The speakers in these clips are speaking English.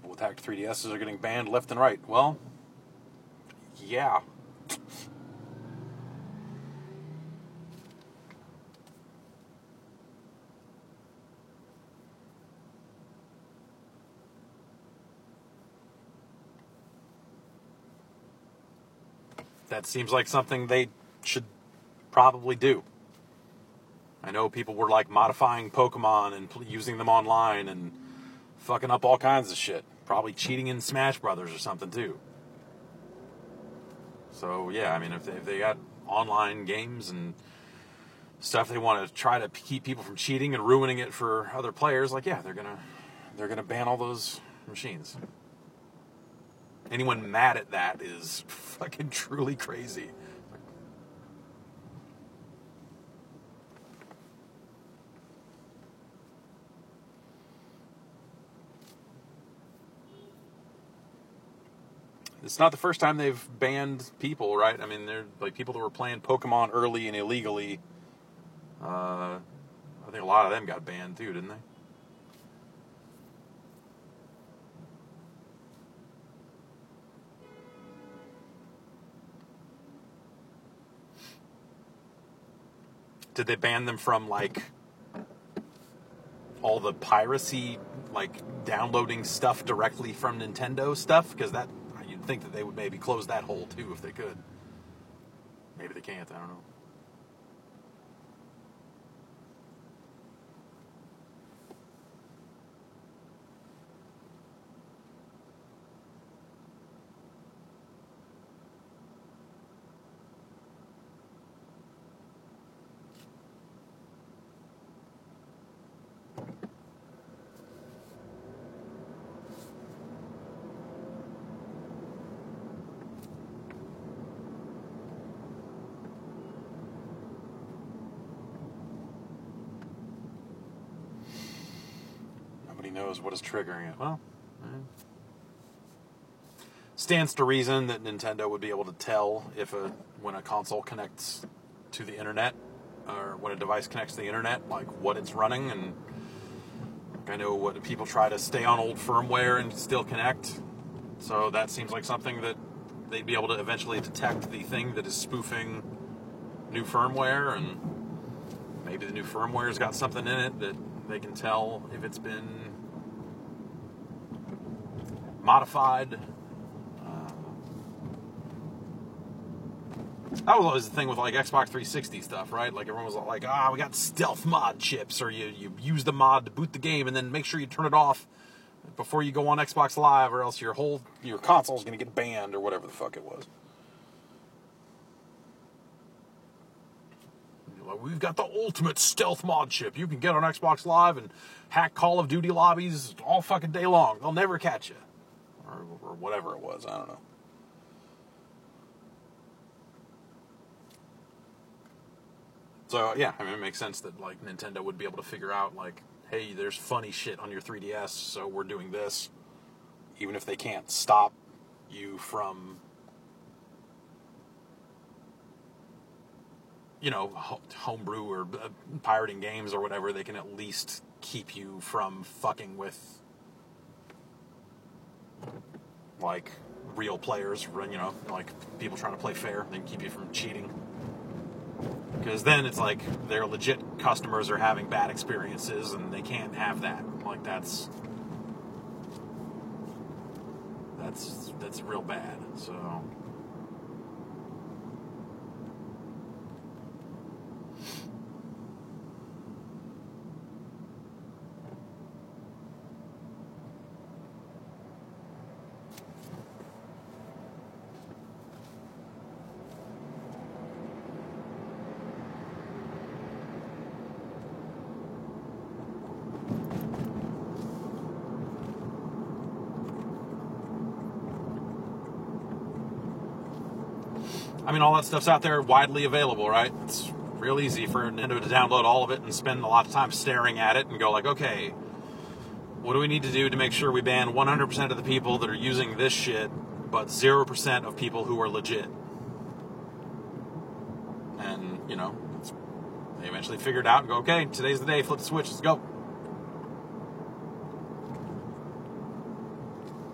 people with hacked 3DSs are getting banned left and right. Well, yeah. That seems like something they should probably do. I know people were like modifying Pokemon and using them online and fucking up all kinds of shit. Probably cheating in Smash Brothers or something too. So yeah, I mean, if they got online games and stuff, they want to try to keep people from cheating and ruining it for other players. Like, yeah, they're gonna ban all those machines. Anyone mad at that is fucking truly crazy. It's not the first time they've banned people, right? I mean, they're like people that were playing Pokemon early and illegally. I think a lot of them got banned too, didn't they? Did they ban them from like all the piracy, like downloading stuff directly from Nintendo stuff? Because that, you'd think that they would maybe close that hole too if they could. Maybe they can't, I don't know. Knows what is triggering it. Well, stands to reason that Nintendo would be able to tell if when a console connects to the internet or when a device connects to the internet, like what it's running. And I know what people try to stay on old firmware and still connect. So that seems like something that they'd be able to eventually detect the thing that is spoofing new firmware, and maybe the new firmware's got something in it that they can tell if it's been modified. That was always the thing with like Xbox 360 stuff, right? Like everyone was like, we got stealth mod chips, or you use the mod to boot the game and then make sure you turn it off before you go on Xbox Live, or else your console is going to get banned, or whatever the fuck it was. Like, we've got the ultimate stealth mod chip. You can get on Xbox Live and hack Call of Duty lobbies all fucking day long. They'll never catch you. Or whatever it was, I don't know. So, yeah, I mean, it makes sense that, like, Nintendo would be able to figure out, like, hey, there's funny shit on your 3DS, so we're doing this. Even if they can't stop you from, you know, homebrew or pirating games or whatever, they can at least keep you from fucking with, like, real players, you know, like people trying to play fair. They can keep you from cheating. Because then it's like their legit customers are having bad experiences and they can't have that. Like, that's real bad. So I mean, all that stuff's out there widely available, right? It's real easy for Nintendo to download all of it and spend a lot of time staring at it and go like, okay, what do we need to do to make sure we ban 100% of the people that are using this shit, but 0% of people who are legit? And, you know, they eventually figure it out and go, okay, today's the day, flip the switch, let's go.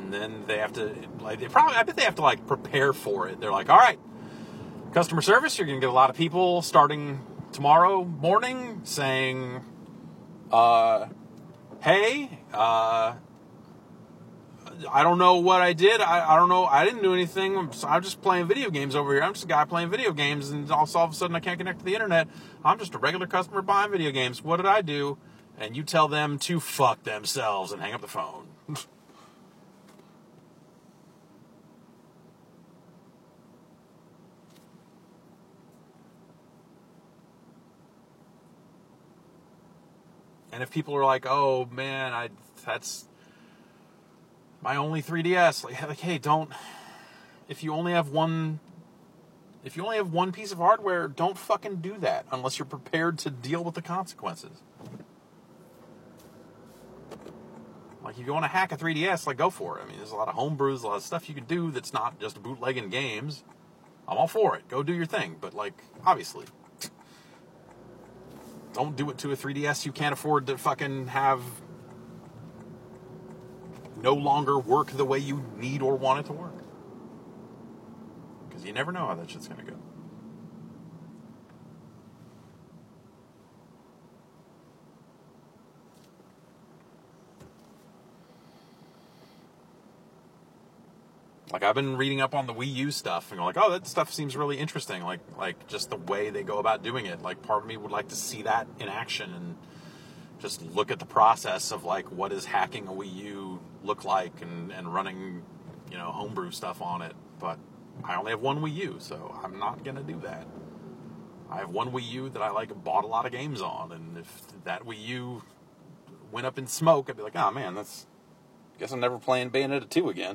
and then they have to, like, I bet they have to, like, prepare for it. They're like, all right, customer service, you're going to get a lot of people starting tomorrow morning saying, hey, I don't know what I did. I don't know. I didn't do anything. I'm just playing video games over here. I'm just a guy playing video games, and all of a sudden I can't connect to the internet. I'm just a regular customer buying video games. What did I do? And you tell them to fuck themselves and hang up the phone. And if people are like, oh man, that's my only 3DS. Like, hey, don't. If you only have one piece of hardware, don't fucking do that unless you're prepared to deal with the consequences. Like, if you want to hack a 3DS, like, go for it. I mean, there's a lot of homebrews, a lot of stuff you can do that's not just bootlegging games. I'm all for it. Go do your thing. But, like, obviously, don't do it to a 3DS you can't afford to fucking have no longer work the way you need or want it to work. Because you never know how that shit's going to go. Like, I've been reading up on the Wii U stuff and going like, oh, that stuff seems really interesting. Like just the way they go about doing it. Like, part of me would like to see that in action and just look at the process of, like, what does hacking a Wii U look like and running, homebrew stuff on it. But I only have one Wii U, so I'm not going to do that. I have one Wii U that I, bought a lot of games on, and if that Wii U went up in smoke, I'd be like, oh, man, guess I'm never playing Bayonetta 2 again.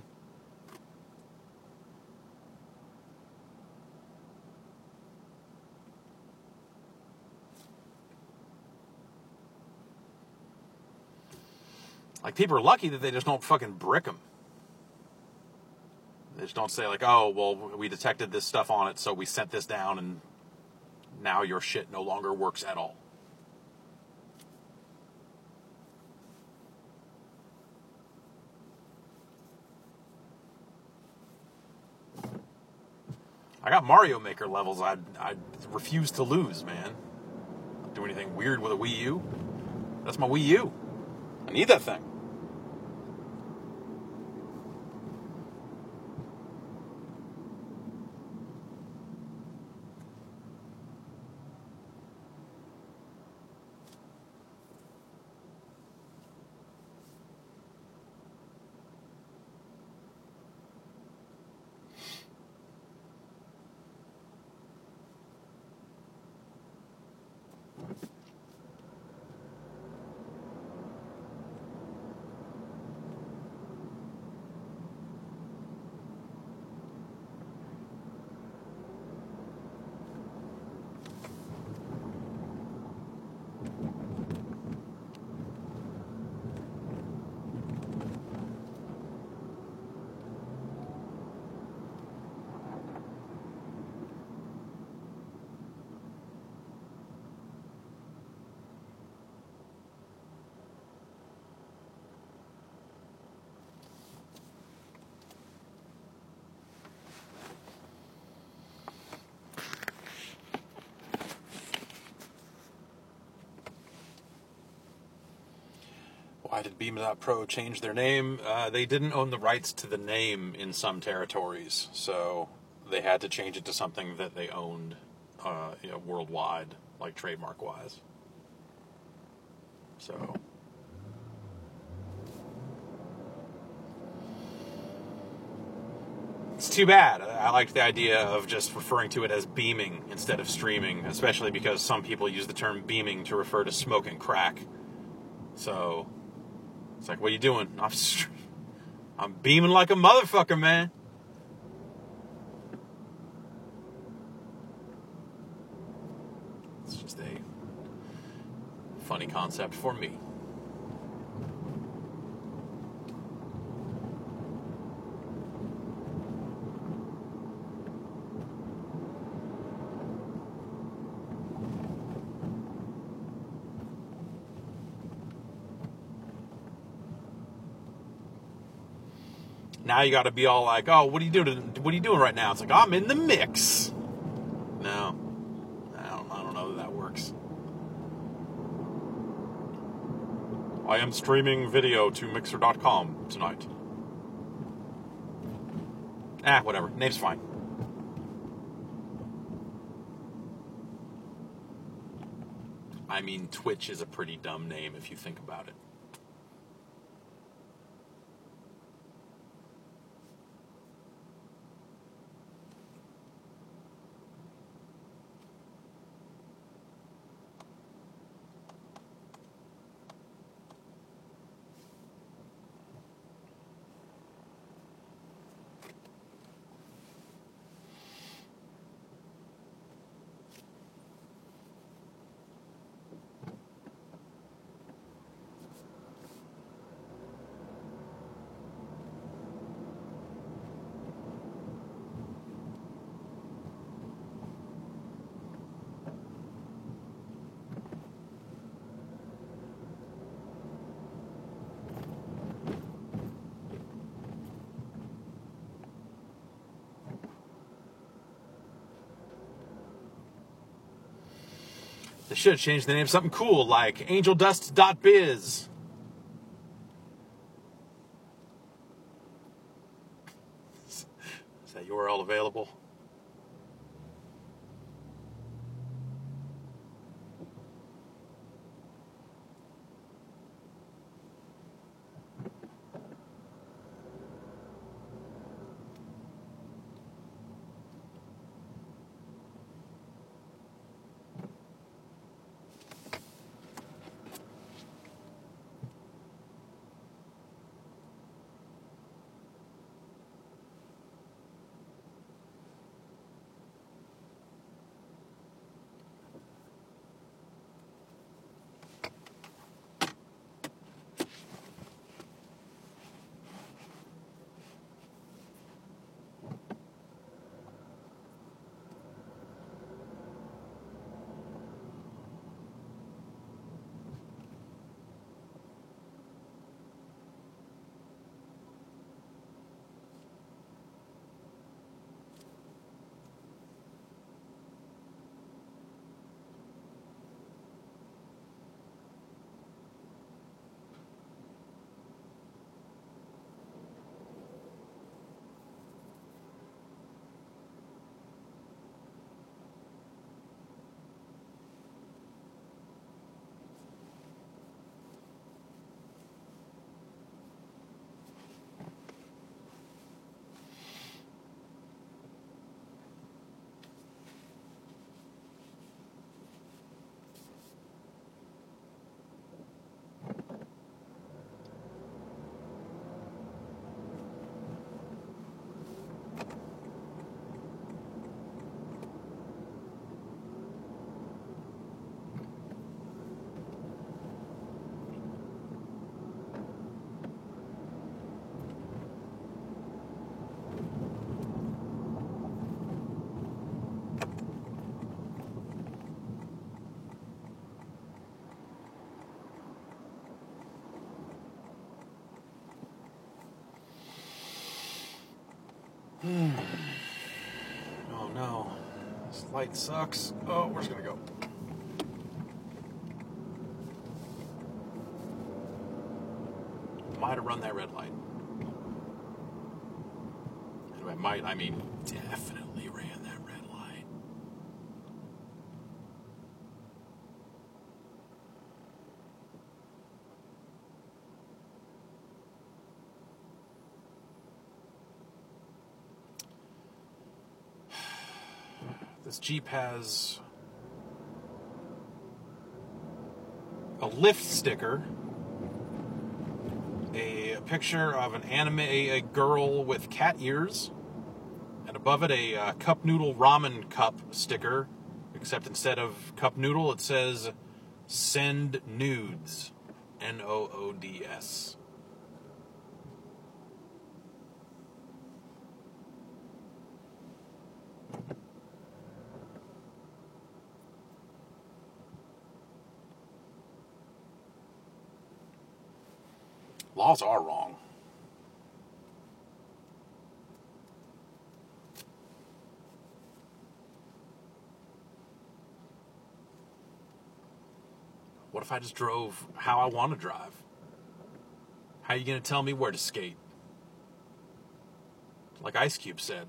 Like, people are lucky that they just don't fucking brick them. They just don't say, like, oh, well, we detected this stuff on it, so we sent this down, and now your shit no longer works at all. I got Mario Maker levels I refuse to lose, man. Don't do anything weird with a Wii U. That's my Wii U. I need that thing. Why did Beam.Pro change their name? They didn't own the rights to the name in some territories, so they had to change it to something that they owned worldwide, like trademark-wise. So it's too bad. I liked the idea of just referring to it as beaming instead of streaming, especially because some people use the term beaming to refer to smoking crack. So it's like, what are you doing? I'm beaming like a motherfucker, man. It's just a funny concept for me. Now you got to be all like, oh, what are you doing? What are you doing right now? It's like, I'm in the mix. No, I don't know that works. I am streaming video to Mixer.com tonight. Whatever. Name's fine. I mean, Twitch is a pretty dumb name if you think about it. They should have changed the name to something cool like angeldust.biz. Is that URL available? Oh no. This light sucks. Oh, where's it gonna go? Might have run that red light. I mean definitely ran that red light. This Jeep has a lift sticker, a picture of a girl with cat ears, and above it a cup noodle ramen cup sticker, except instead of cup noodle it says send nudes, NOODS. Laws are wrong. What if I just drove how I want to drive? How are you going to tell me where to skate? Like Ice Cube said.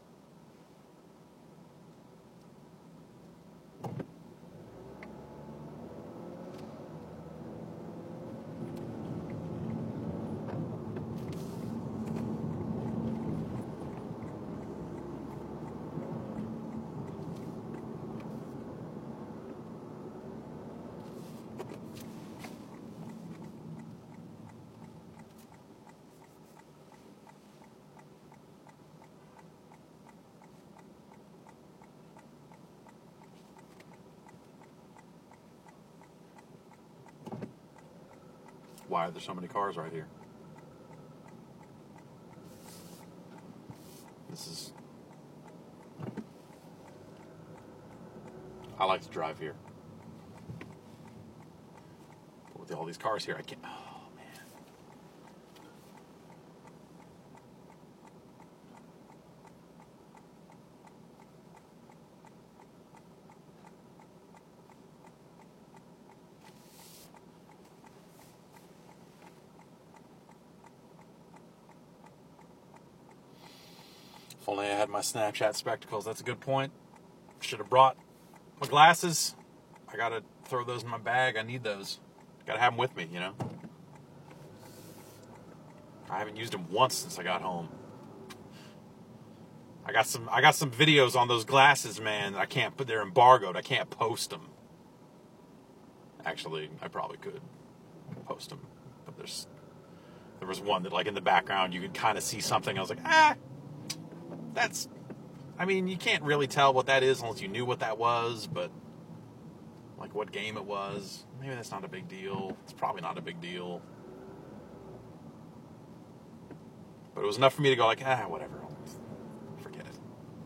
Why are there so many cars right here? I like to drive here. But with all these cars here, I can't. Oh, man. If only I had my Snapchat spectacles. That's a good point. Should have brought my glasses. I gotta throw those in my bag. I need those. Gotta have them with me, you know. I haven't used them once since I got home. I got some videos on those glasses, man. I can't put. They're embargoed. I can't post them. Actually, I probably could post them, but there was one that, like, in the background you could kind of see something. I was like, that's. I mean, you can't really tell what that is unless you knew what that was, but, like, what game it was, maybe that's not a big deal. It's probably not a big deal. But it was enough for me to go like, whatever. Forget it.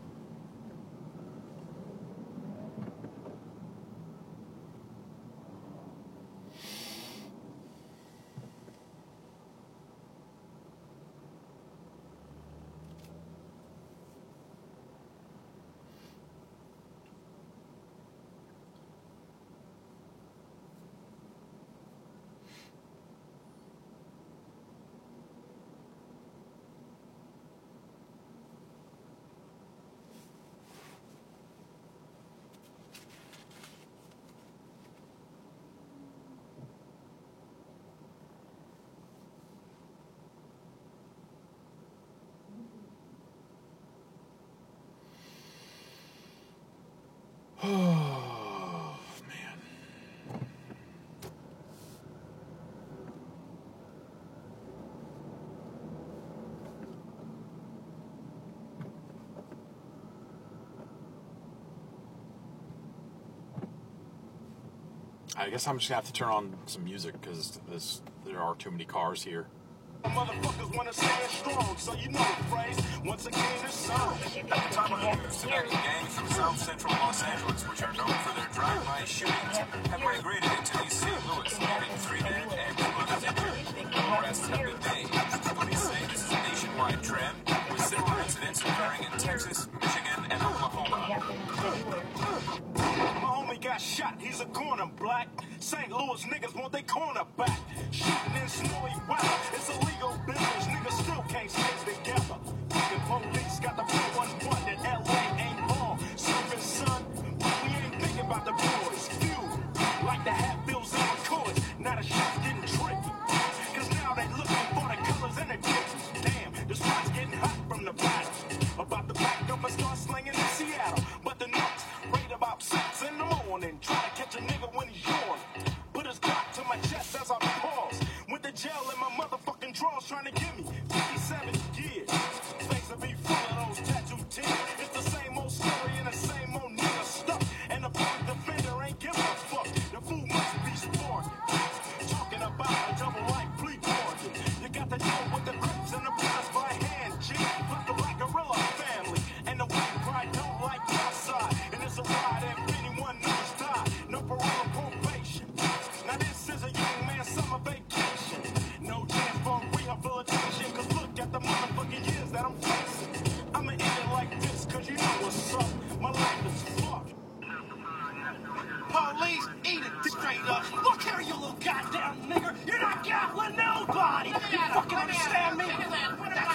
Oh, man. I guess I'm just going to have to turn on some music because there are too many cars here. Motherfuckers wanna stand strong, so you know the phrase. Once again, it's song. At the time of the news tonight, gangs from South Central Los Angeles, which are known for their drive-by shootings, have migrated into East St. Louis, leaving 3 dead and 2 others injured. The arrests have been made. Police say this is a nationwide trend, with similar incidents occurring in Texas, Michigan, and Oklahoma. My homie got shot, he's a corner black. St. Louis niggas want their corner back. Shooting in snowy weather, it's illegal business. Niggas still can't stay together. The police got the 411 that LA ain't ball. Service, son, but we ain't thinking about the boys. Few like the Hatfields and McCoys. Now the shit's getting tricky. Cause now they looking for the colors and the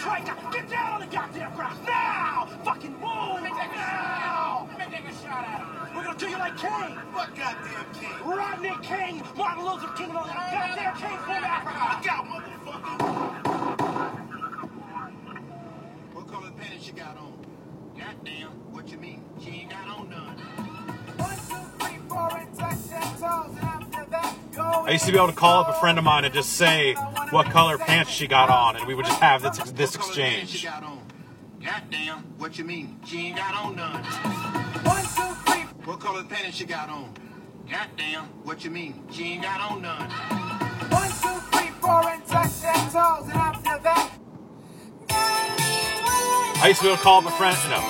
striker. Get down on the goddamn ground now! Fucking move now! Let me take a shot at him. We're gonna do you like King. What goddamn king? Rodney King, Martin Luther King, and all that goddamn King from Africa. Look out, motherfucker! What color pants she got on? Goddamn, what you mean? She ain't got on none. 1, 2, 3, 4, and touch them toes, and after that, go. I used to be able to call up a friend of mine and just say what color pants she got on, and we would just have this What color pants exchange. she got on? Goddamn, what you mean? She ain't got on none. 1, 2, 3. What color pants she got on? Goddamn, what you mean? She ain't got on none. 1, 2, 3, 4, and touch them toes, and after that. I used to be able to call up a friend. No.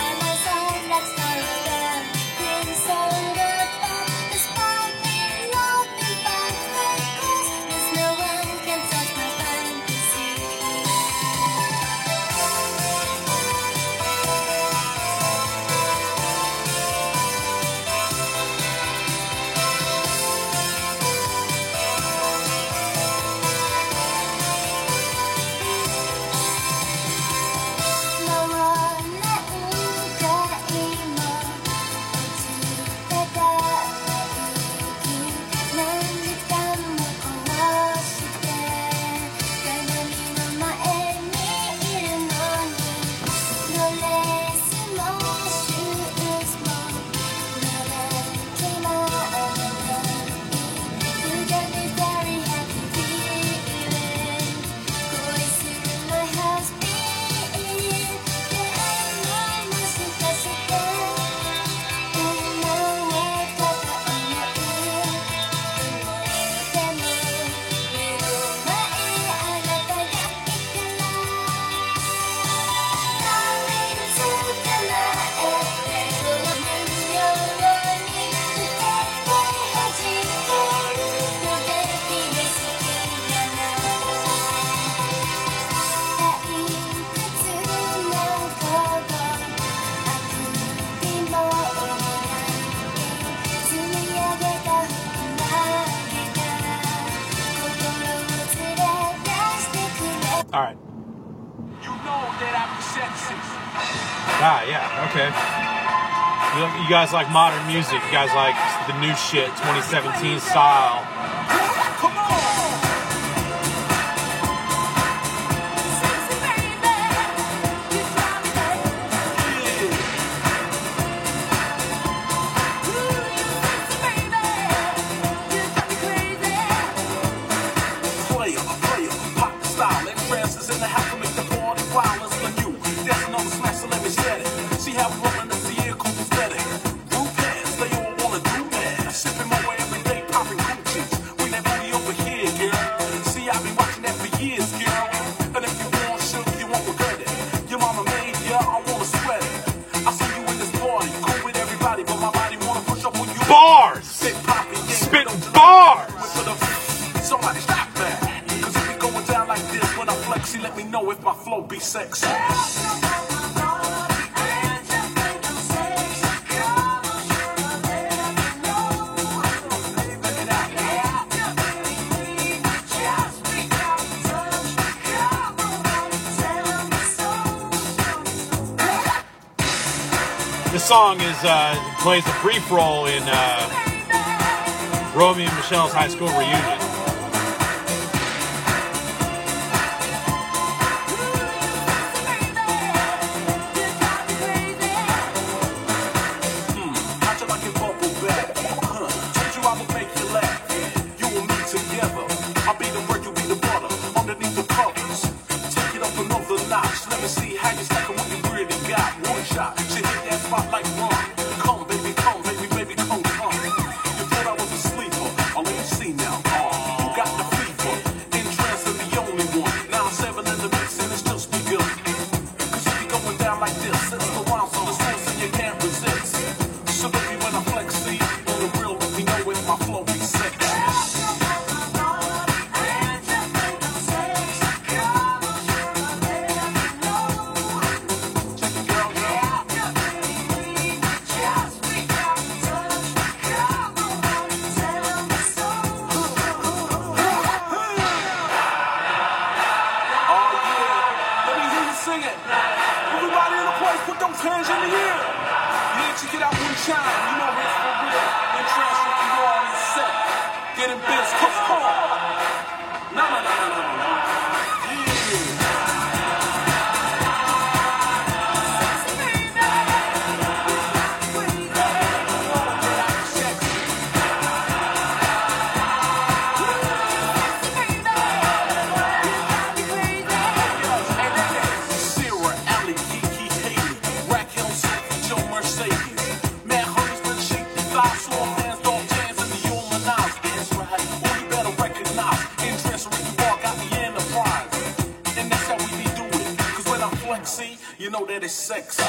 All right. You know that I'm sexy. Ah, yeah. Okay. You guys like modern music. You guys like the new shit, 2017 style. Come on! Bars! Spit bars! Somebody stop that. Cause if we going down like this when I flex, let me know if my flow be sexy. This song is plays a brief role in Romeo and Michelle's high school reunion. How'd you like it bubble back? Told you I would make you laugh. You and me together. I'll be the bread, you be the butter. Underneath the covers. Take it up another notch. Let me see how you stack 'em what you really got. One shot. She hit that spot like one. Come, baby, baby, come, come. You thought I was a sleeper. Oh, let me see now. You got the fever. Interest in the only one. Now I'm 7 in the mix and it's just begun. Cause if you going down like this, it's the rhymes on the source and you can't resist. So baby, when I flex, see, on the real, let me know if my flow be sexy. hands in the air. Yeah, check it out one time. You know it's for real. And trash with you all is set. Getting biz, come on. No. You know that it's sexy.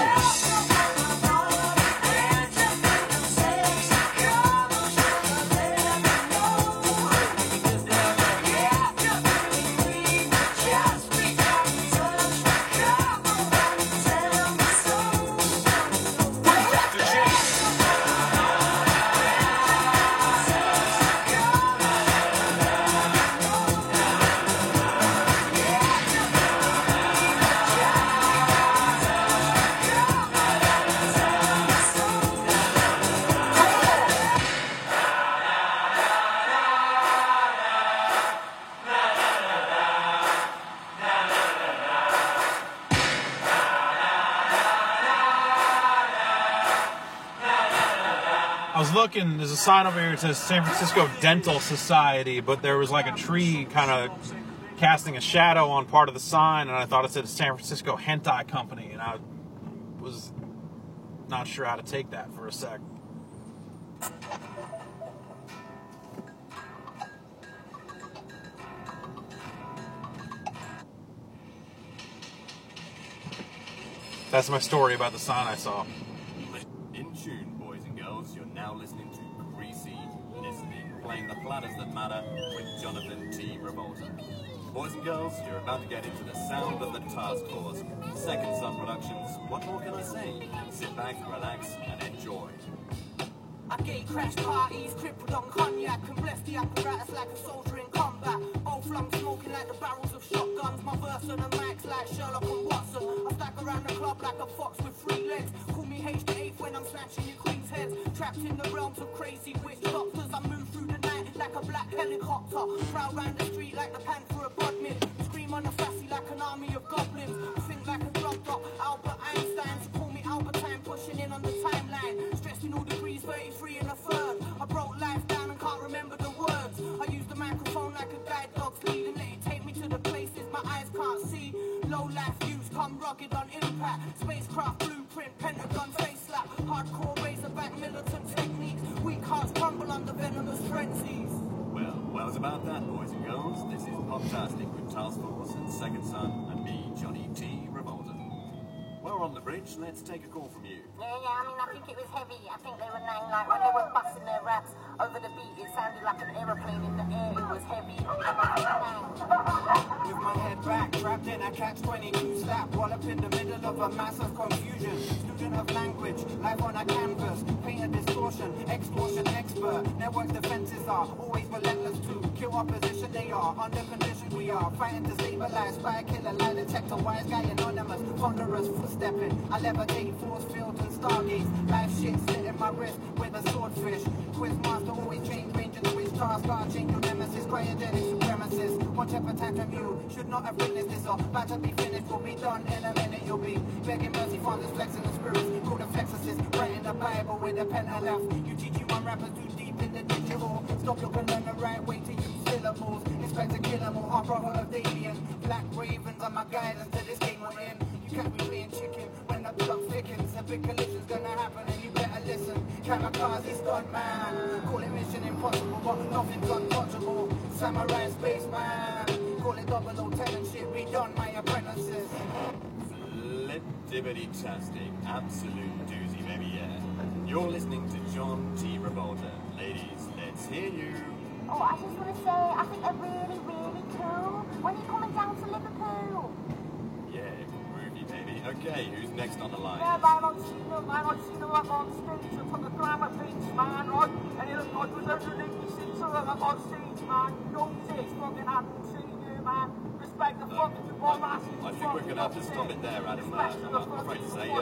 I was looking, there's a sign over here that says San Francisco Dental Society, but there was like a tree kind of casting a shadow on part of the sign, and I thought it said San Francisco Hentai Company, and I was not sure how to take that for a sec. That's my story about the sign I saw. In tune, boys and girls. You're now listening to Greasy Listening, playing the platters that matter with Jonathan T. Revolta. Boys and girls, you're about to get into the sound of the task force. Second Son Productions. What more can I say? Sit back, relax, and enjoy. I gay crash parties, crippled on cognac, and bless the apparatus like a soldier in combat. Old flung smoking like the barrels of shotguns. My verse on the mics like Sherlock and Watson. I stack around the club like a fox with 3 legs. Call me H the 8th when I'm snatching your queen's heads. Trapped in the realms of crazy witch doctors. I move through the night like a black helicopter. Proud round the street like the panther of Bodmin. Scream on the sassy like an army of goblins. Think like a drum drop, Albert Einstein. So call me Albertine, pushing in on the timeline. Stressed in all degrees, 33 and a third. I broke life down and can't remember the words. I use the microphone like a guide dog's lead and let it take me to the places my eyes can't see. Low life views come rugged on impact. Spacecraft blueprint, Pentagon face slap. Hardcore razorback militant techniques. Weak hearts crumble under venomous frenzies. Well, it's about that, boys and girls. This is Poptastic with Task Force and Second Son and me, Johnny T. Revolta. We're on the bridge. Let's take a call from you. Yeah, I think it was heavy. I think they were named like when they were busting their raps over the beat, it sounded like an aeroplane in the air. It was heavy. With my head back, trapped in a catch-22 slap, wallop in the middle of a massive confusion. Student of language, life on a canvas, paint a distortion, extortion expert. Network defenses are always relentless to kill opposition. They are under conditions. We are fighting to stabilize, spy killer, lie detector, wise guy anonymous, thunderous footstepping. I levitate, force fields and stargates. Life shit slit in my wrist with a swordfish. Quizmaster always change range and switch task. I'll change your nemesis, cryogenic supremacist. Whatever tantrum you should not have witnessed this or about to be finished will be done in a minute. You'll be begging mercy from this flexing the spirits. Call the flexorcist, writing the Bible with a pen and left. You teach you one rappers too deep in the digital. Stop looking learn the right way to use syllables. Inspector Killamore, our brother of Damien. Black Ravens are my guidance to this game we're in. You can't be playing chicken when the blood thickens. A big collision's gonna happen and you better listen. Kamikaze stunt man, call it mission impossible, but nothing's untouchable. Samurai spaceman, call it 007 and shit be done, my apprentices. Flip-dibbity-tastic, absolute doozy, baby, yeah. You're listening to John T. Revolta. Ladies, let's hear you. Oh, I just want to say, I think they're really, really cool. When are you coming down to Liverpool? Yeah, groovy, baby. Okay, who's next on the line? Yeah, man, I've seen them up on stage. I took a glamour beach, man, right? And it looked like it was only 6 of them up on stage, man. Young six, fucking haven't seen you, man. Respect I think we're going to have to stop it there, Adam. I'm afraid to say.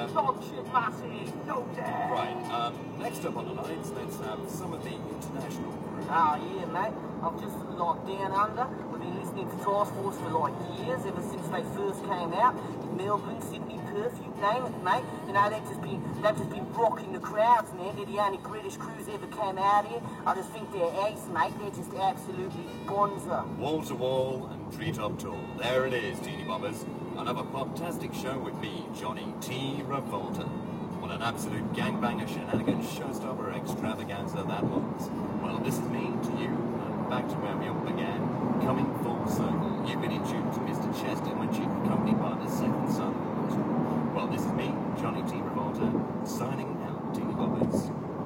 Right, next up on the lines, let's have some of the international crew. Oh, yeah, mate. I've just, like, down under. We've been listening to Task Force for, like, years, ever since they first came out. In Melbourne, Sydney, Perth, you name it, mate. You know, they've just been rocking the crowds, man. They're the only British crews ever came out here. I just think they're ace, mate. They're just absolutely bonza. Wall to wall and treetop tall. There it is, Teeny Bobbers. Another pop-tastic show with me, Johnny T. Revolta. What an absolute gangbanger shenanigans showstopper extravaganza that was. Well, this is me to you, and back to where we all began. Coming full circle, you've been in tune to Mr. Chester when she accompanied by the second son. Well, this is me, Johnny T. Revolta, signing out, Teeny Bobbers.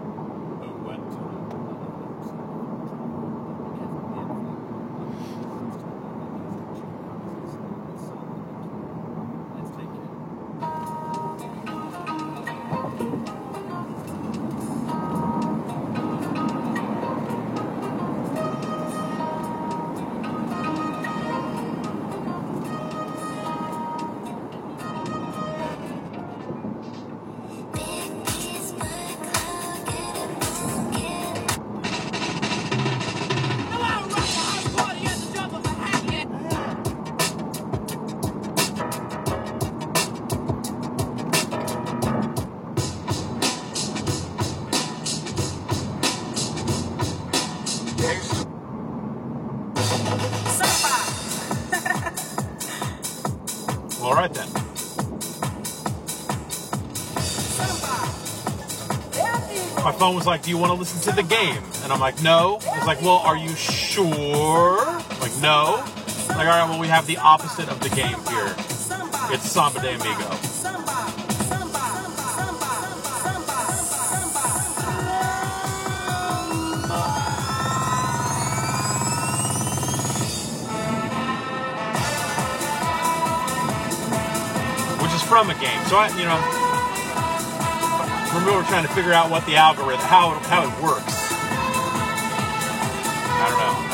All right then. My phone was like, do you want to listen to the game? And I'm like, no. It's like, well, are you sure? I'm like, no. Like, all right, well, we have the opposite of the game here. It's Samba de Amigo. Which is from a game. So I, remember trying to figure out what the algorithm, how it works. I don't know.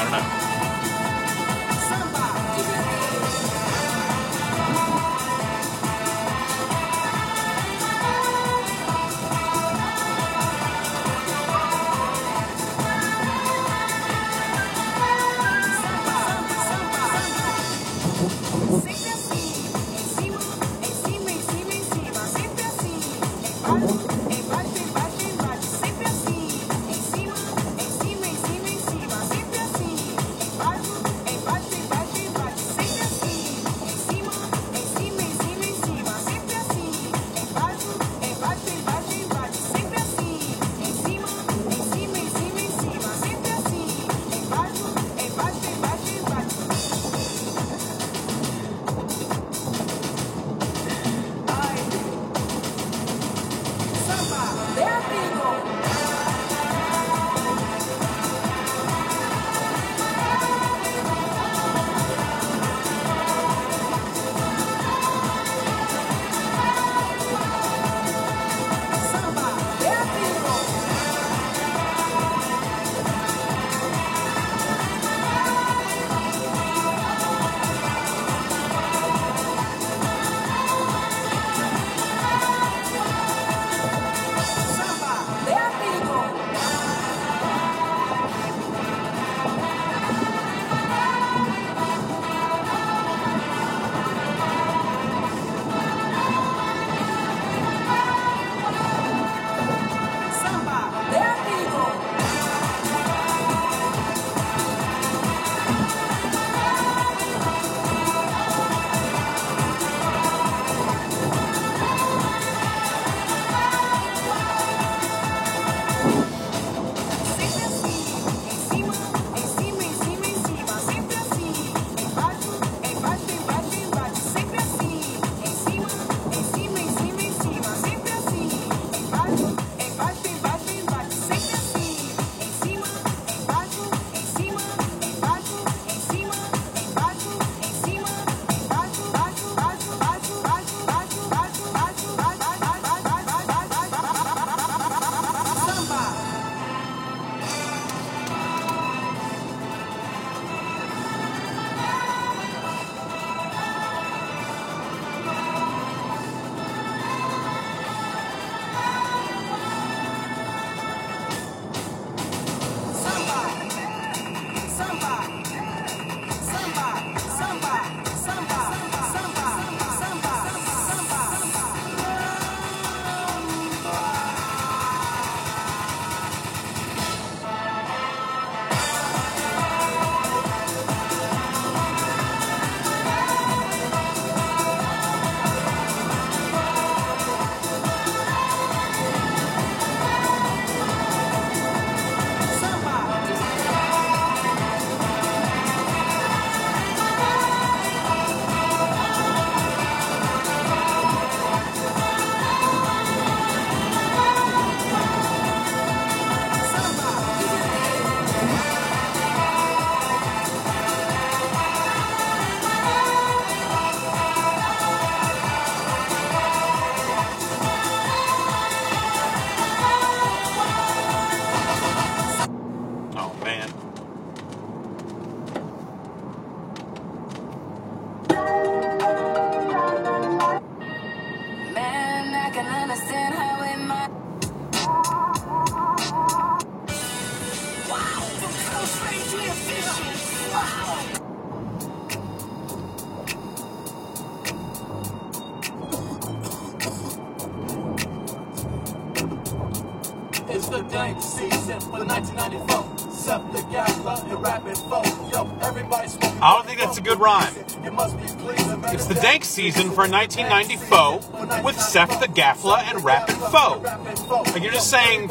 the dank season for 1994. Seth the Gaffer and rapping folk. Yo, everybody smoking. I don't think that's a good rhyme. It must be pleasing, man. It's the dank season for 1994 with Seth the Gaffer and rapping folk. Like you're just saying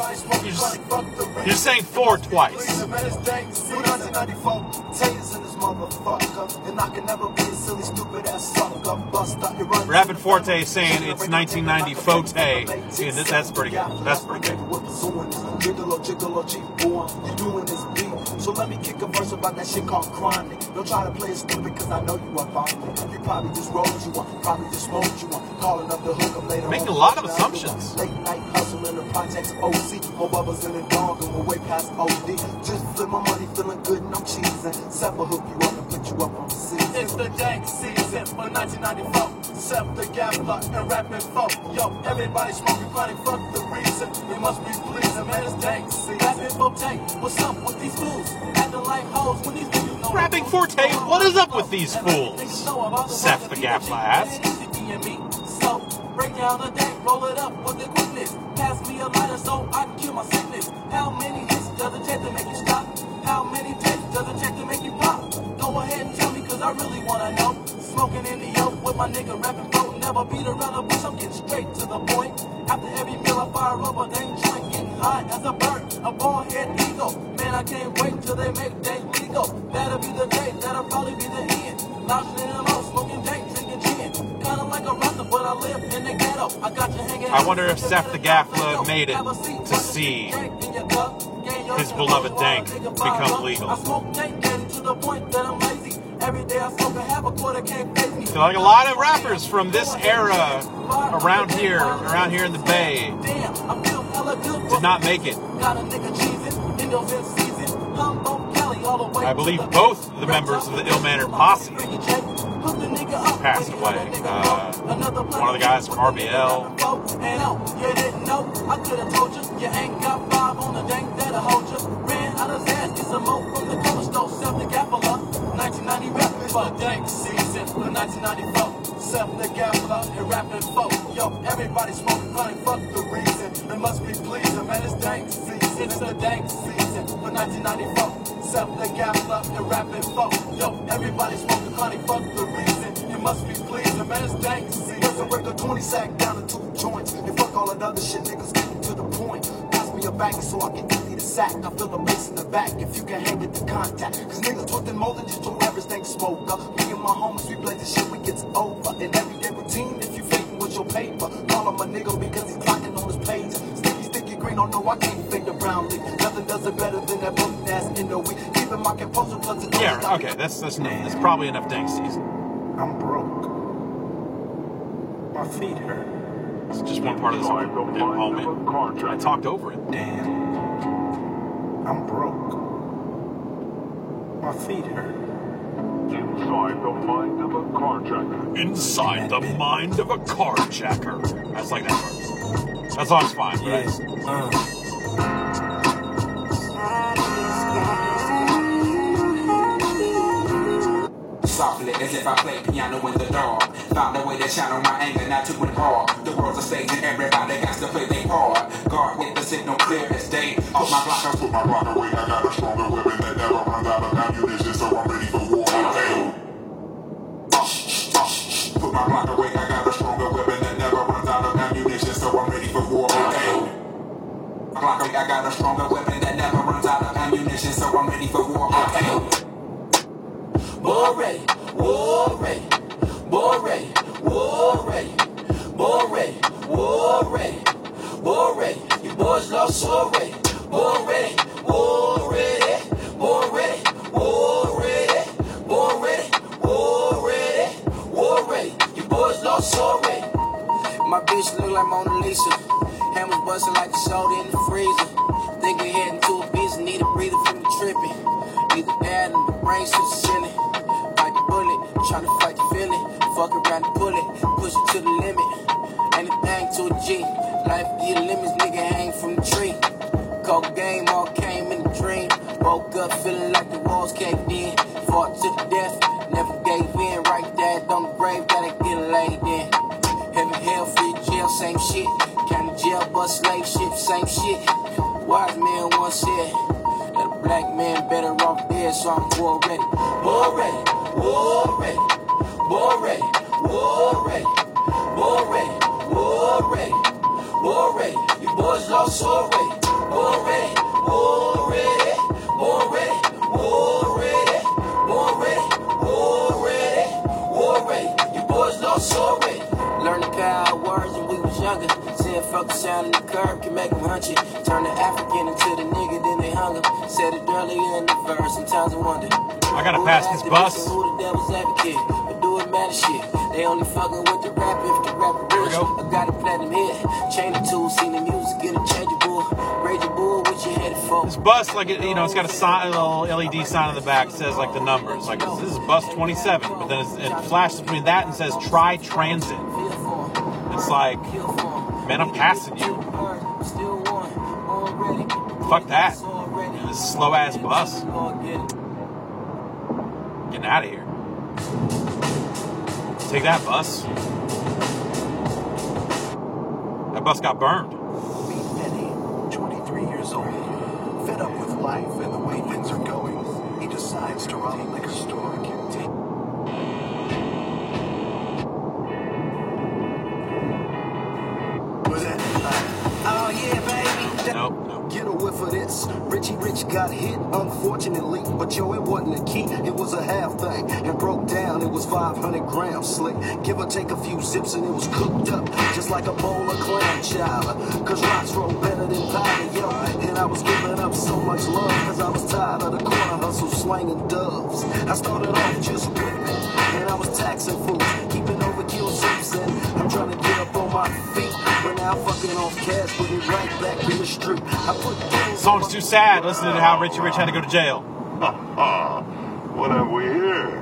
four twice. Rapid Forte saying it's 1990 Forte. Yeah, that's pretty good. That's pretty good. So let me kick a verse about that shit called chronic. Don't try to play it stupid because I know you are violent. You probably just rolled you want, probably just smoked you want. Calling up the hookup later. Making a lot of assumptions. Late night hustle in the projects OC. Whole bubbles in the dog and we're way past OD. Just flip my money, feeling good and I'm cheesing. Seth will hook you up and put you up on the season. It's the dank season for 1994. Seth the Gaffer and rapping folk. Yo, everybody smoking chronic, fuck the reason. It must be pleasing, man, it's dank season. Rapping Forte, what's up with these fools? Acting like hoes when these niggas know. Rapping Forte, what is up with these fools? Seth the Gaffer asked. So, break down the deck, roll it up with the quickness. Pass me a lighter so I can kill my sickness. How many hits does it take to make you stop? How many takes does it take to make you pop? Go ahead and tell me cause I really wanna know. Smoking in the yoke with my nigga rapping folk. Never beat around the bush, I'm getting straight to the point. After every meal I fire up a dang joint. Getting high as a bird, a bald head eagle. Man, I can't wait till they make day legal. That'll be the day, that'll probably be the end. Lounging in the low, smoking dank, drinking gin. Kinda like a rapper, but I live in the ghetto. I got you hanging. I wonder if Seth the Gaffer made it to see his beloved dank become legal. I smoke dank, getting to the point that I'm lazy. Every day I smoke a half a quarter, can't face me. So like a lot of rappers from this era around here in the Bay Damn, I feel hella good. did not make it. Got a nigga cheesing, windows in season. Humboldt, Cali, all the way. I believe both the members of the Ill-Mannered Posse passed away. One of the guys from RBL. You didn't know, I could have told you. You ain't got five on the dank that'll hold you. Ran out of ass, get some more from the corner store. Seth the Gaffer, 1990 rap for the dank season for 1994. Seth the Gaffer and rapping folk. Yo, everybody smoking chronic, fuck the reason. It must be pleasing, man, it's dank season. It's the dank season for 1994. Seth the Gaffer and rapping folk. Yo, everybody smoking chronic, fuck the reason. It must be pleasing, man, it's dank season. Let's break a 20 sack down to 2 joints. And fuck all that other shit, niggas getting to the point. Pass me a bag so I can empty the sack. I feel the bass in the back if you can hang it to contact. Cause niggas twisting more than just your average dank smoker. Me and my homies, we play this shit when it gets over. And everyday routine if you faking with your paper. Call him a nigga because he's clocking on his page. Sticky green, oh no, I can't fake the brown leaf. Nothing does it better than that book ass in the week. Keeping my composure plus it's Yeah, okay, that's probably enough dank season. I'm broke. My feet hurt. It's just one part of the song. Oh man, I talked over it. Damn. I'm broke. My feet hurt. Inside the mind of a carjacker. Inside the mind of a carjacker. That's like that part. That song's fine, right? Softly, as if I play piano in the dark. Found a way to channel my anger, not to it hard. The world's a stage and everybody got to play their part. Guard with the signal clear as day. Put my block away, I got a stronger weapon that never runs out of ammunition, so I'm ready for war. Put my block away, I got a stronger weapon that never runs out of ammunition, so I'm ready for war. I got a stronger weapon that never runs out of ammunition, so I'm ready for war. War ready, war ready, war ready, war ready, war ready, war ready, war ready. You boys lost already. War ready, war ready, war ready, war ready, war ready, war ready, war ready. You boys lost already. My bitch look like Mona Lisa. Hammers busting like the soda in the freezer. Think we heading to a beach, need a breather from the tripping. Need the pad and the brains to the ceiling. Bite the bullet, tryna fight the feeling. Fuck around and pull it, push it to the limit. Anything to a G. Life get limits, nigga hang from the tree. Cold game, all came in a dream. Woke up feeling like the walls caved in. Fought to the death, never gave in. Right there on the grave, gotta get laid in. Heaven, hell, free jail, same shit. County jail, bus, slave ship, same shit. Wise man once said that a black man better off dead, so I'm war ready. War ready, war ready, war ready, war ready, war ready, war ready, war ready. You boys lost already. War ready, war ready, war ready, war ready, war ready, war ready, war ready. You boys lost already. Learn the power of words when we was younger. Said fuck the sound in the curb can make them hunch it. Turn the African into the nigga, then they hung him. Said it earlier in the verse, sometimes I wonder. I gotta pass this bus. Who the devil's advocate? But do it matter shit. They only fucking with the rap if the rapper rich. I got a platinum hit. Chain the tools, seen the music interchangeable. Rage your bull, what you headed for? This bus, like, you know, it's got a sign, a little LED sign on the back that says, like, the numbers. Like, this is bus 27. But then it flashes between that and says, try transit. It's like, man, I'm passing you. Fuck that. This slow-ass bus. Getting out of here. Take that, bus. That bus got burned. Meet Eddie, 23 years old. Fed up with life and the way things are going, he decides to rob a liquor store. Oh yeah, baby. Nope. Get a whiff of this. Richie Rich got hit, unfortunately. But yo, it wasn't a key, it was a half thing. It broke down, it was 500 grams slick. Give or take a few zips and it was cooked up, just like a bowl of clam chowder. Cause rocks roll better than powder, yo. And I was giving up so much love, cause I was tired of the corner hustle slanging doves. I started off just whipping, and I was taxing fools, keeping overkill zips, and I'm trying to get up on my feet. But now fucking off cash, put it right back in the street. Song's too sad. Listen to how Richie Rich had to go to jail. What have we here?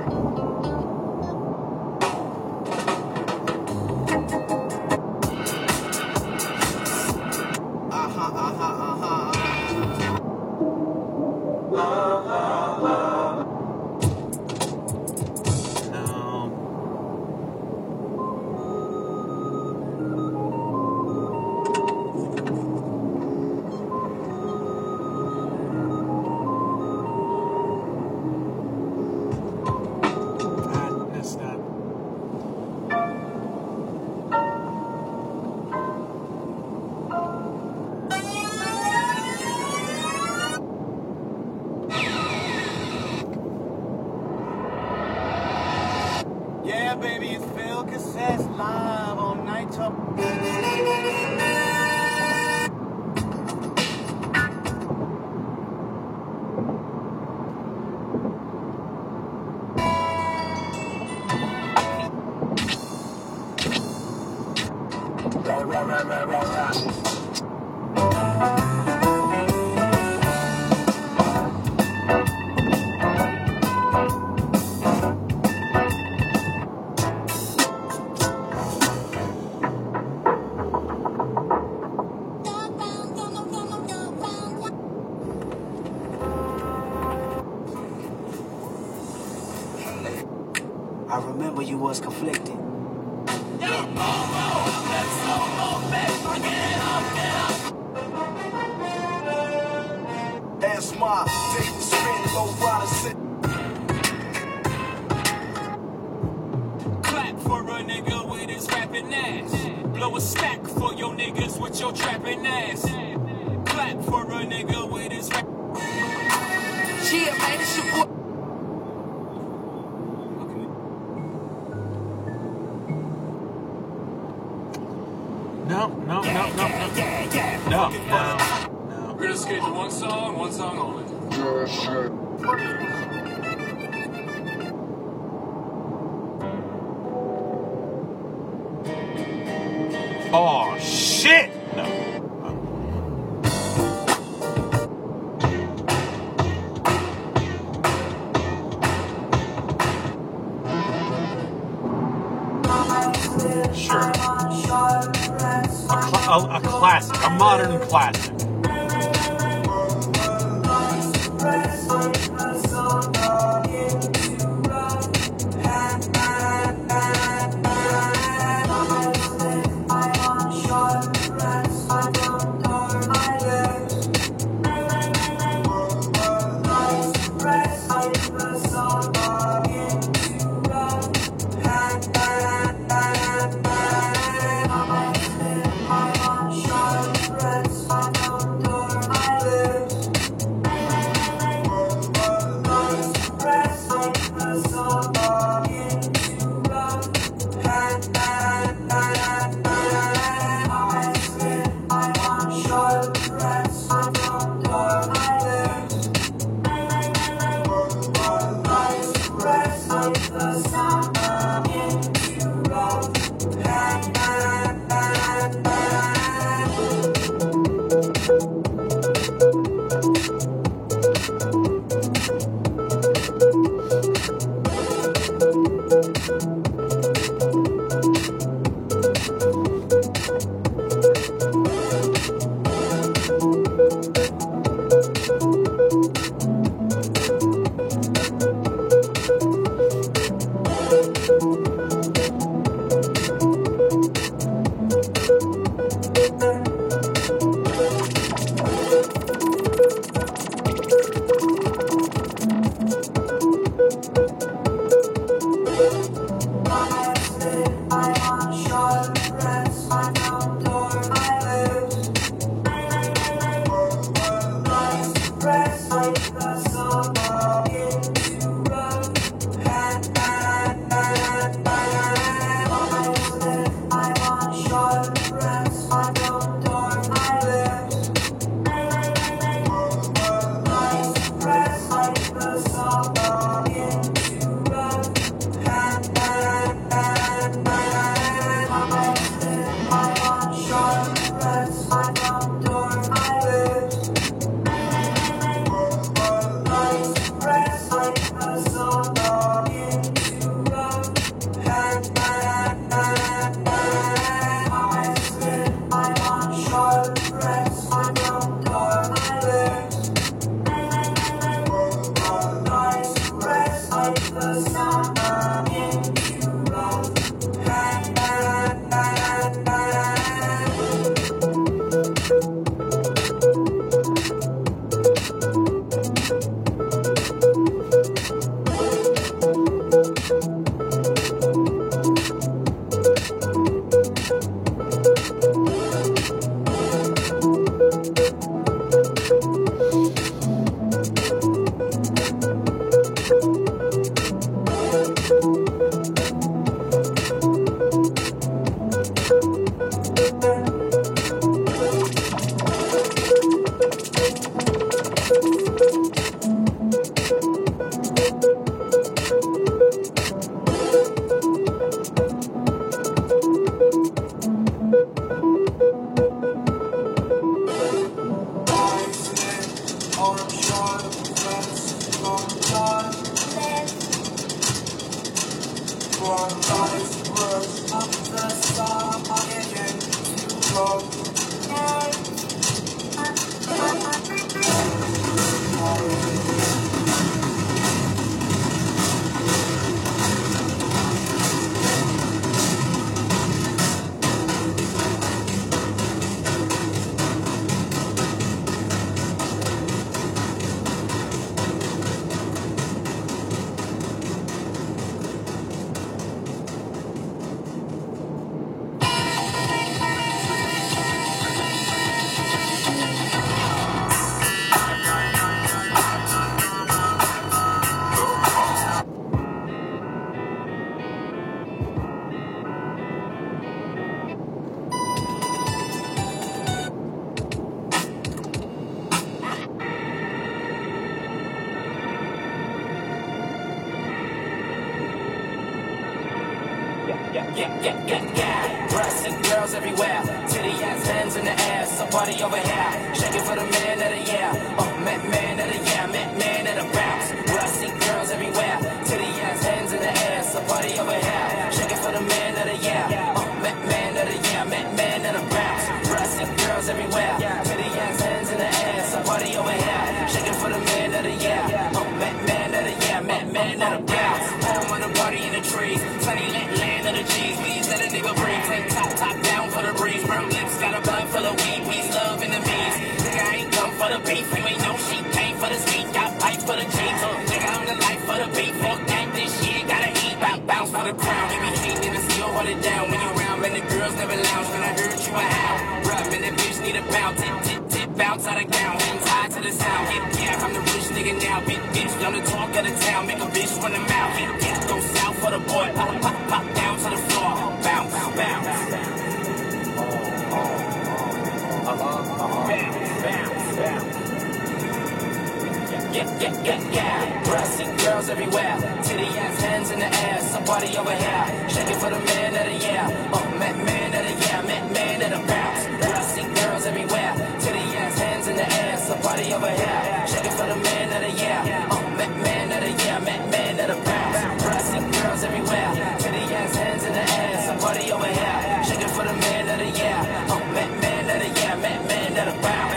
Yeah, baby, it's Phil Cassettes live on Night Top. I remember you was conflicted. That's my David Spin, low rider sit. Clap for a nigga with his rapping ass. Blow a stack for your niggas with your trapping ass. Clap for a nigga with his rap. Yeah, man, it's your boy. No. We're gonna skate to one song only. Oh, shit! No. Sure. A classic, a modern classic. Breasts and girls everywhere, titty ass, hands in the air, somebody over here, shaking for the man of the year, man of the year, man of the bounce. Breasts and girls everywhere, titty ass, hands in the air, somebody over here, shaking for the man of the year, man of the year, man of the bounce. Breasts and girls everywhere, titty ass, hands in the air, somebody over here, shaking for the man of the year, man of the year, man of the bounce. Home of the party in the trees, sunny land of the G's, please let a nigga breathe. Take top down for the breeze. Burn lips, got a blunt full of weed. Peace, love, and the bees. Nigga, I ain't come for the beef. You ain't no sheep, came for the speed. Got pipe for the jeans. Nigga, I'm the life for the beat. Fuck that, this shit, gotta eat. Bounce for the crown. They be hating and still hold it down. When you around, man, the girls never lounge. When I heard you a howl, bruh, man, that bitch need a bounce. Tip, bounce out of gown. Hands high to the sound. Yeah, I'm the rich nigga now. Big bitch, I'm the talk of the town. Make a bitch run the mouth. Go south for the boy. Pop down to the floor. Bounce. Yeah. Breasts and girls everywhere, titty ass, hands in the air, somebody over here, shaking for the man of the year, man of the year, man of the bounce. Breasts and girls everywhere, titty ass, hands in the air, somebody over here, shaking for the man of the year, man of the year, man of the bounce. Breasts and girls everywhere, titty ass, hands in the air, somebody over here, shaking for the man of the year, man of the year, man of the bounce.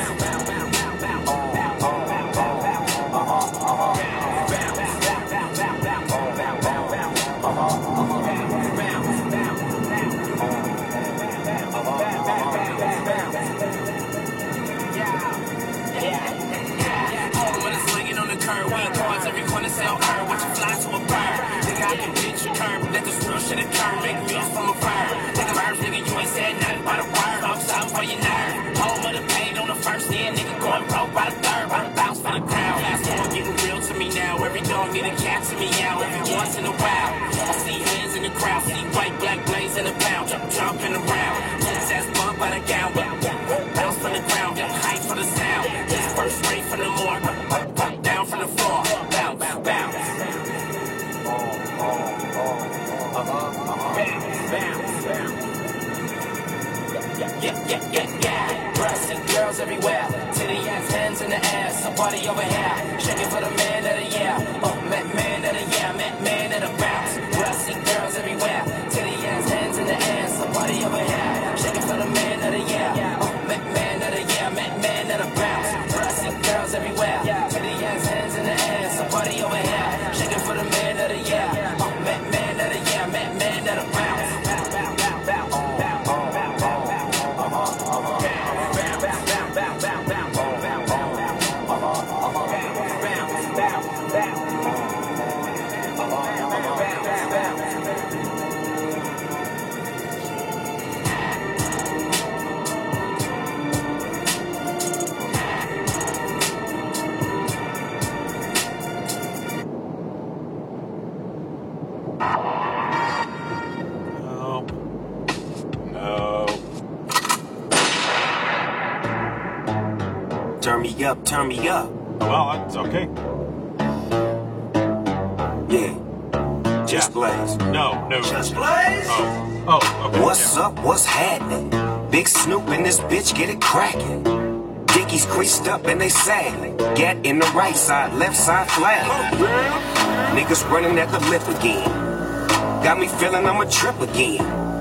Let the screw shit occur, make meals from a fire. Nigga, birds, nigga, you ain't said nothing about a word. I'm something for your nerve. Home of the pain on the first end, nigga, going broke by the third. Bounce for the crowd. Fast forward, getting real to me now. Every dog need a cat to me out. Every once in a while, I see hands in the crowd, see white, black blaze in the pound, jumping around. His ass bump by the gown, bounce from the ground, hype for the sound. This first straight from the morgue, down from the floor, bounce. Yeah. Breasts and girls everywhere, titty ass, hands in the air, somebody over here, shaking for the man of the year, man of the year, man of the bounce. Breasts and girls everywhere, titty ass, hands in the air, somebody over here, shaking for the man of the year, man of the year, man of the bounce. Breasts and girls everywhere, titty ass, hands in the air, somebody over here, shaking for the man of the year, man of the year, man of the bounce. Turn me up. Well, that's okay. Yeah. Just Blaze. No. Just Blaze? Oh, okay. What's up? What's happening? Big Snoop in this bitch, get it cracking. Dickies creased up and they sagging. Get in the right side, left side flat. Niggas running at the lip again. Got me feeling I'm a trip again.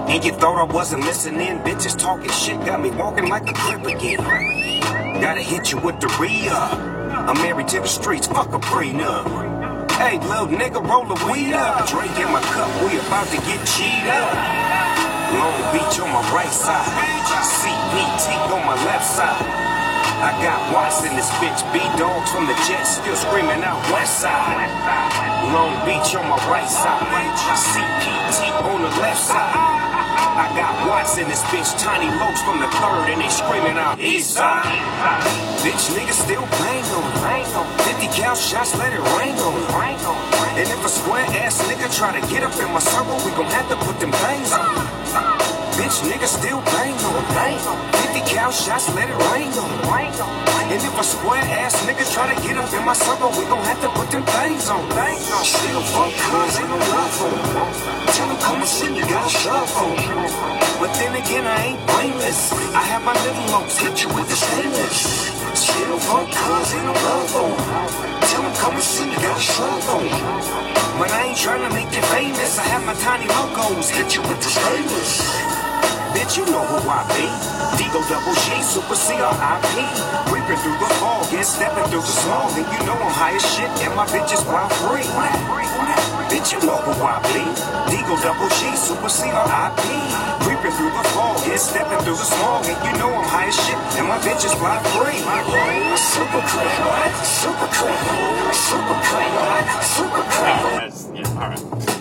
And you thought I wasn't listening? Bitches talking shit got me walking like a crip again. Gotta hit you with the re-up. I'm married to the streets, fuck a prenup. Hey, little nigga, roll the weed up. Drink in my cup, we about to get cheated up. Long Beach on my right side, CPT on my left side. I got Watts in this bitch, B-Dogs from the Jets, still screaming out West Side. Long Beach on my right side, CPT on the left side. I got Watts in this bitch, Tiny Locs from the 3rd, and they screaming out East Side. Bitch, niggas still bang on it. 50 cal shots, let it rain on it. And if a square ass nigga try to get up in my circle, we gon' have to put them bangs on. Bitch, nigga still bang on it. 50 cal shots, let it rain on it. And if a square ass nigga try to get up in my circle, we gon' have to put them bangs on. Still fuck cuz, ain't no love for them. Tell them come and see, you got a shove for them. But then again, I ain't blameless. I have my little lumps, hit you with the stainless. Still fuck cuz, ain't no love for them. Tell them come and see, you got a shove for them. But I ain't tryna make you famous. I have my tiny logos, hit you with the stainless. Bitch, you know who I be. Digo double G, Super C-R-I-P. Creeping through the fog and stepping through the smog. And you know I'm high as shit and my bitch is wild free. Bitch, you know who I be. Digo double G, Super C-R-I-P. Creeping through the fog and stepping through the smog. And you know I'm high as shit and my bitch is wild free. Super clean, super clean, super clean, super clean. Yeah, alright.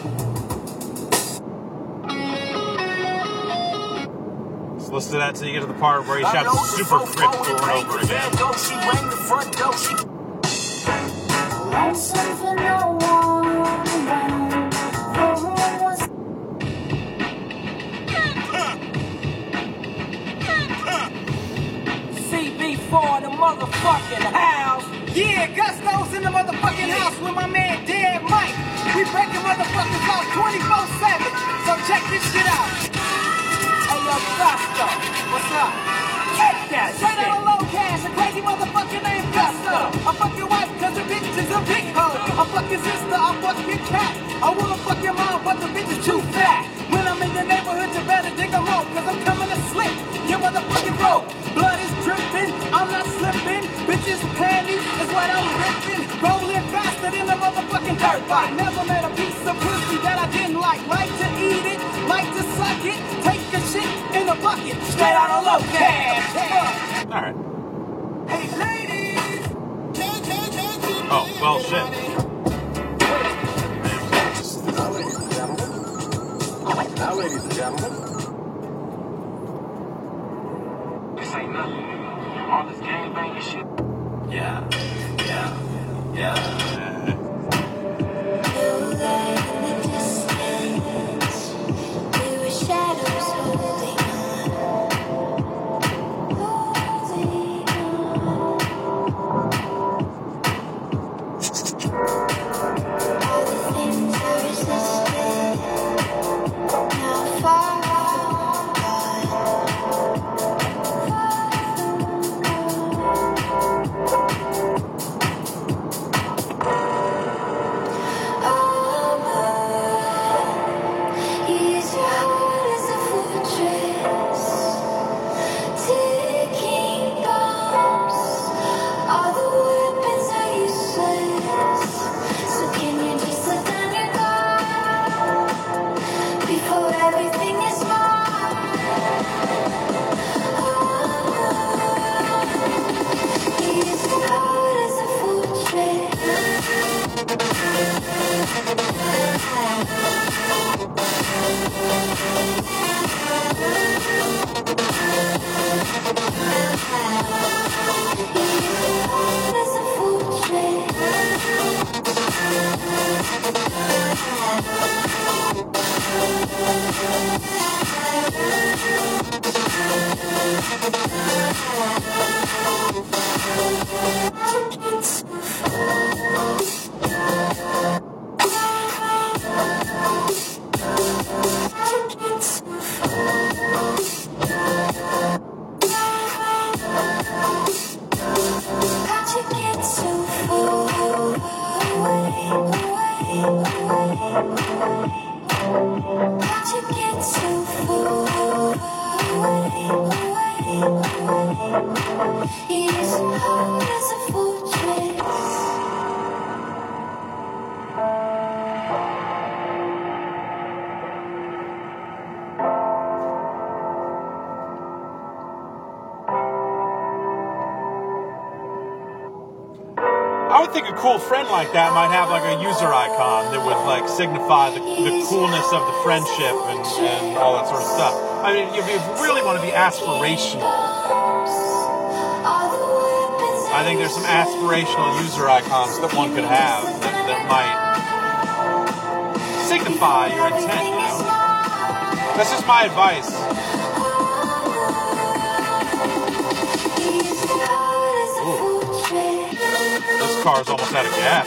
Listen to that till you get to the part where he shouts super crit over and over again. She rang the front door, she... CB4 in the motherfucking house. Yeah, Gusto's in the motherfucking house with my man Dead Mike. We breaking motherfuckers out 24/7. So check this shit out. Hey, yo, Gusto, what's up? Get that shit. Straight out of low cash, a crazy motherfucker named Gusto. I fuck your wife cause the bitch is a big hoe. I fuck your sister, I fuck your cat. I wanna fuck your mom, but the bitch is too fat. When I'm in your neighborhood, you better dig a rope, cause I'm coming to slip your motherfucking rope. Blood is dripping, I'm not slipping. Bitches panties is what I'm ripping. Rolling faster than a motherfucking dirt bike. Never met a piece of pussy that I didn't like. Like to eat it, like to suck it. Take a shit in a bucket, straight out of low cash. Alright. Hey, ladies! Oh, well, shit. Now, ladies and gentlemen. This ain't nothing. All this gangbanging shit. Yeah. would think a cool friend like that might have like a user icon that would like signify the coolness of the friendship and all that sort of stuff. I mean, if you really want to be aspirational, I think there's some aspirational user icons that one could have that might signify your intent, you know? That's just my advice. Ooh. This car's almost out of gas.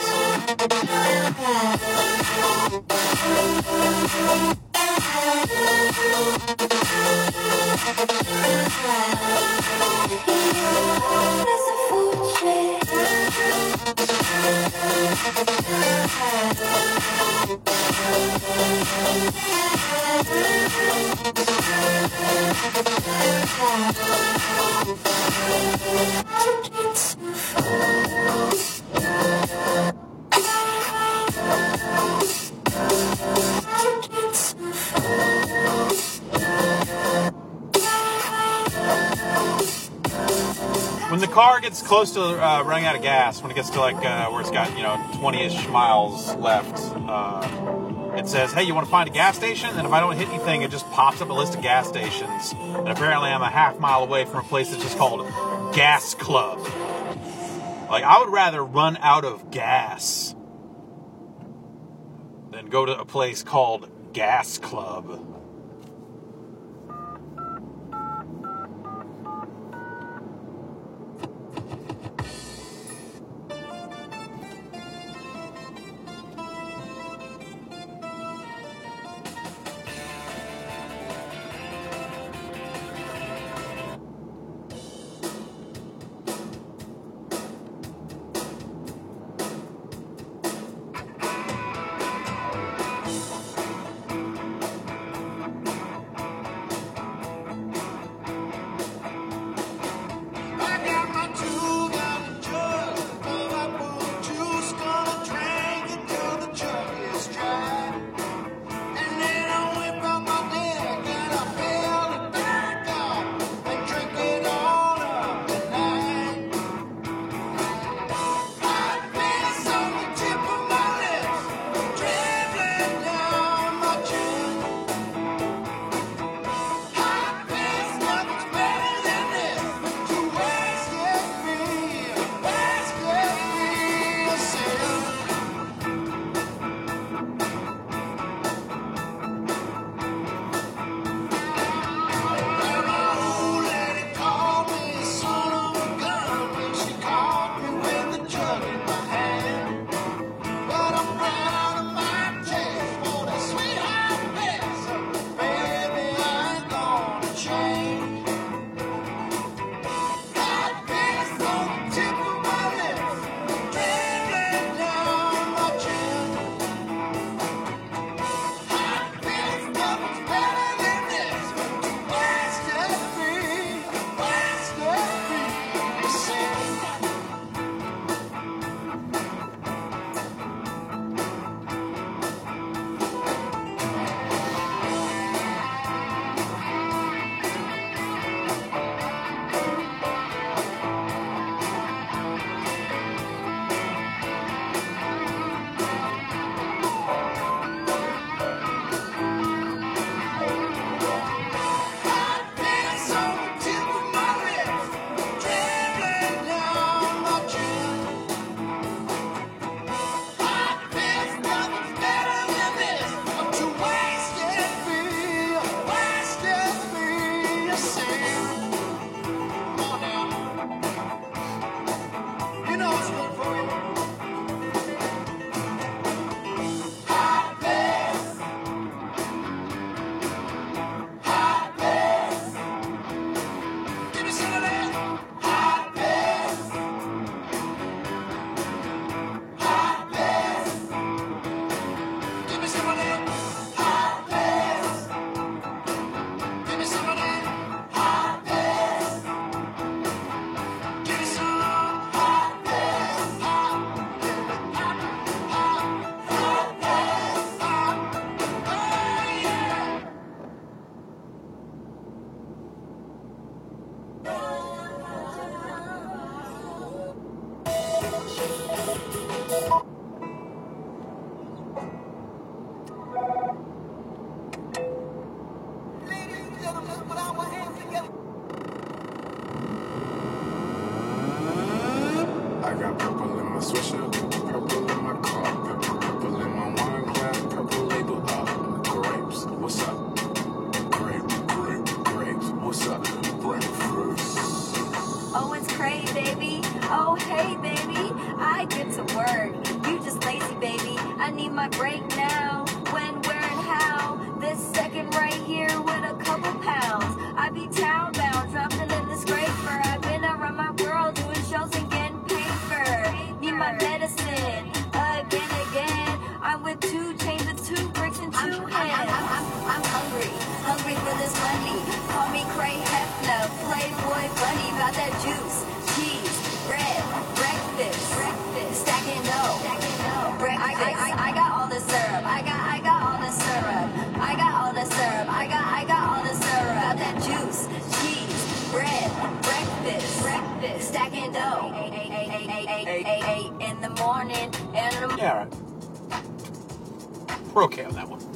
When the car gets close to running out of gas, when it gets to like where it's got 20-ish miles left, it says, "Hey, you want to find a gas station?" And if I don't hit anything, it just pops up a list of gas stations. And apparently, I'm a half mile away from a place that's just called Gas Club. Like, I would rather run out of gas than go to a place called Gas Club. Swisher, purple in my car, purple in my wine glass, purple label up. Grapes, what's up? Grapes, what's up? Breakfast. Oh, it's cray, baby. Oh, hey, baby. I get to work. You just lazy, baby. I need my break now. When, where, and how? This second right here with a couple pounds. I be town bound, dropping in the scraper. I've been around my world doing shows and getting paper. Need my medicine again. I'm with 2 chains and 2 bricks and 2 hands. I'm hungry for this money. Call me Cray Hefner, Playboy Bunny. About that juice, cheese, bread, breakfast, stacking dough. I got all the syrup. I got all the syrup. I got all the syrup. I got all the syrup. About that juice, cheese, bread, breakfast, stacking dough. 8 in the morning, and in the Yeah, all right. We're okay on that one.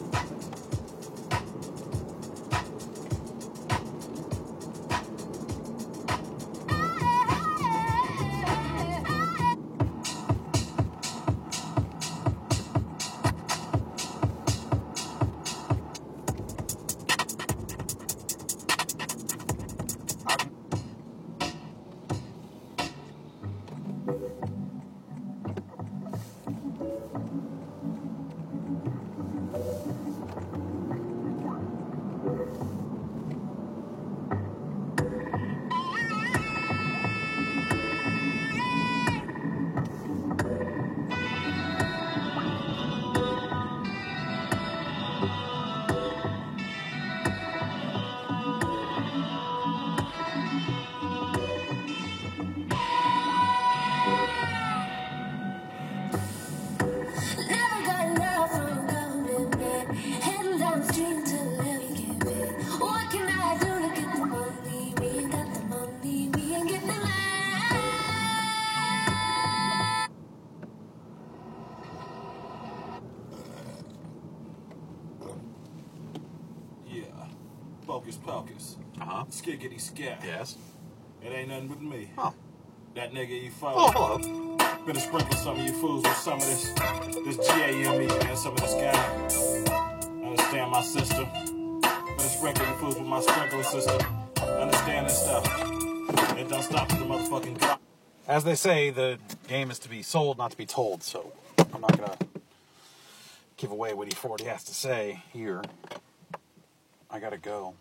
Focus pocus. Skiggity scat. Yes. It ain't nothing with me. Oh. That nigga you follow. Oh, hello. Gonna sprinkle some of you fools with some of this GAME and some of this guy. Understand my system. Gonna sprinkle you fools with my sprinkler system. Understand this stuff. It don't stop at the motherfucking drop. As they say, the game is to be sold, not to be told, so I'm not going to give away what E40 has to say here. I gotta go.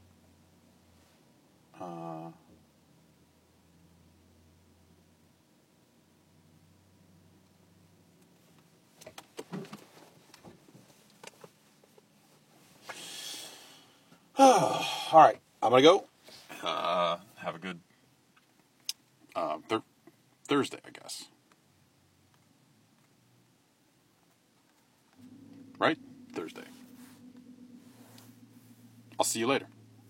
All right, I'm gonna go. Have a good Thursday, I guess. Right? Thursday. I'll see you later.